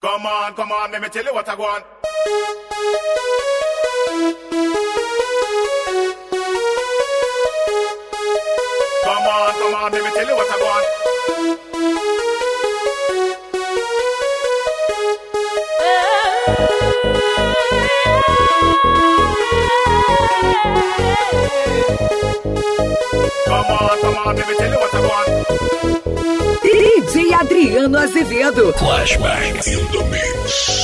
Come on, let me tell you what I want. Come on, let me tell you what I want. Come on, let me tell you what I want. DJ Adriano Azevedo. Flashback in the mix.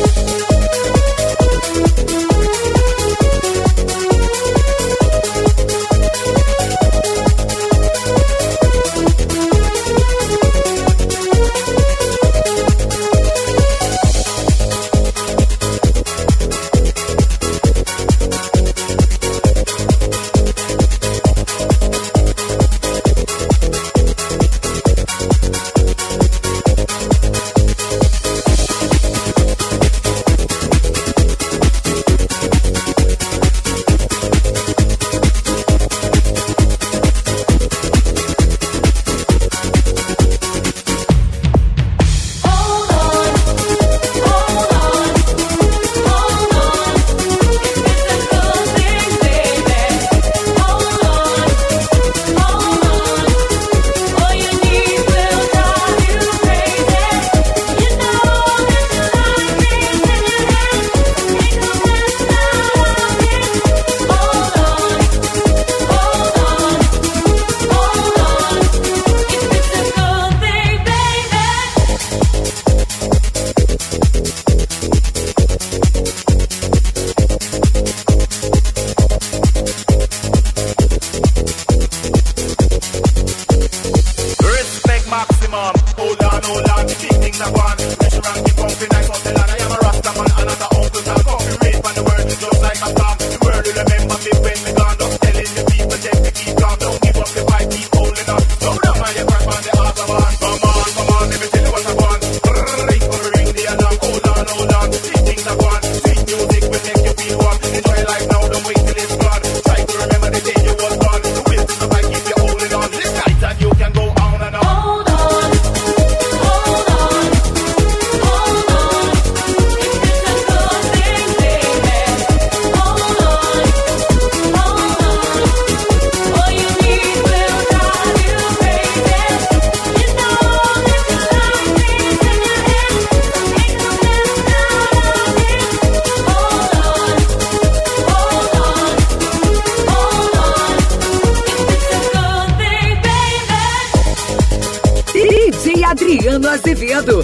Adriano Azevedo.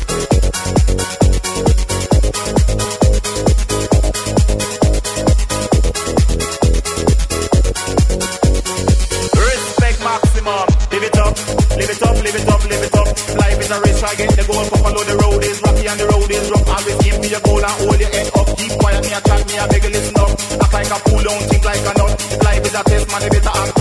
Respect maximum. Live it up, live it up, live it up, live it up. Life is a race, try get the goal. Follow the road is rocky and the road is rough. Always give me a goal and hold your head up. Keep quiet, me a chat, me a beg you listen up. Act like a fool, don't think like a nut. Life is a test, man, you better act